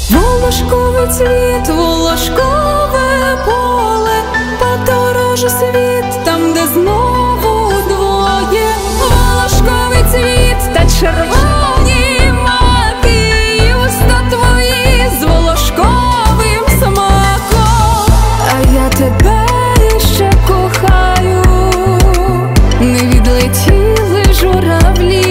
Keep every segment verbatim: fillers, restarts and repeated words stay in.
Волошковий цвіт, волошкове поле, подорожу світ, там, де знову двоє. Волошковий цвіт та червоні маки, і уста твої з волошковим смаком. А я тебе ще кохаю, не відлетіли журавлі,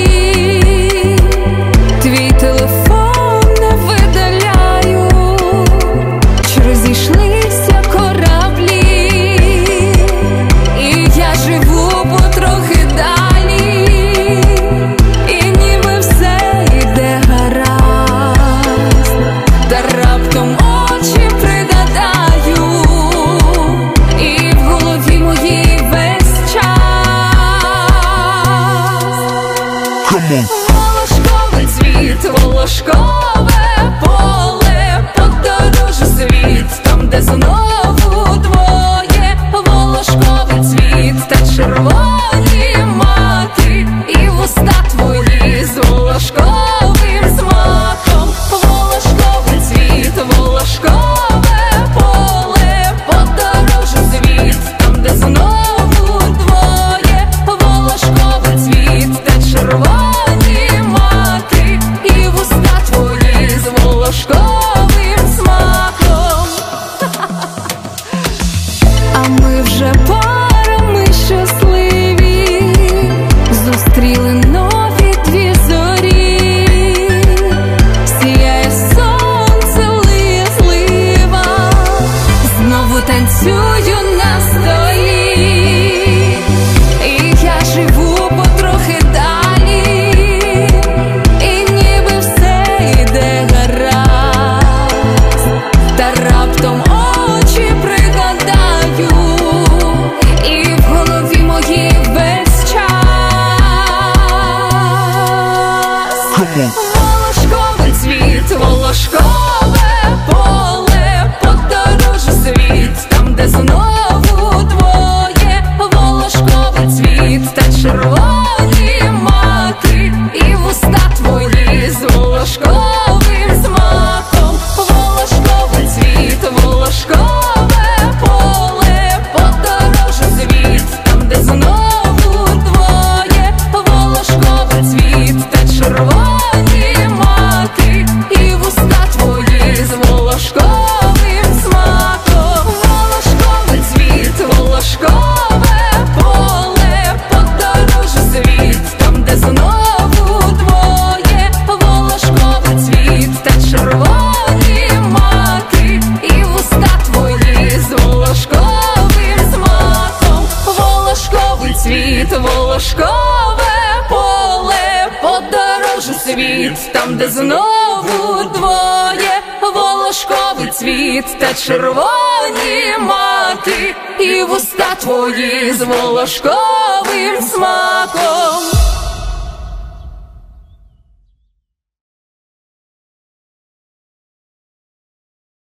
твій телефон не видаляю, чи розійшлися кораблі, і я живу потрохи далі, і ніби все йде гаразд, та раптом очі пригадаю, і в голові моїй весь час. Волошковий цвіт, волошкове поле, подорожу світ, там, де знову двоє. Волошковий цвіт та червоні маки, і вуста твої з волошковим смаком. Волошковий цвіт, волошкове поле, подорожу світ, там, де знову двоє. Волошковий цвіт та червоні маки, і вуста твої з волошковим смаком. А ми вже парами щасливі, зустріли нові дві зорі, сіяє сонце, лиє злива, знову танцюю на столі, і я живу потрохи далі, і ніби все йде гаразд, та раптом очі пригадаю, і в голові моїй весь час. Волошковий цвіт, волошкове поле, подорожу світ, там, де знову двоє. Волошковий цвіт та червоні маки, і вуста твої з волошковим смаком. Волошковий цвіт, волошкове поле, подорожу світ, там, де знову двоє. Волошковий цвіт та червоні маки, і вуста твої з волошковим смаком. Волошковий цвіт, волошкове поле, подорожу світ, там, де знову двоє. Волошковий цвіт та червоні маки, і вуста твої з волошковим смаком. Волошковий цвіт, волошкове поле, подорожу світ, там, де знову двоє. Волошковий цвіт та червоні маки, і вуста твої з волошковим смаком.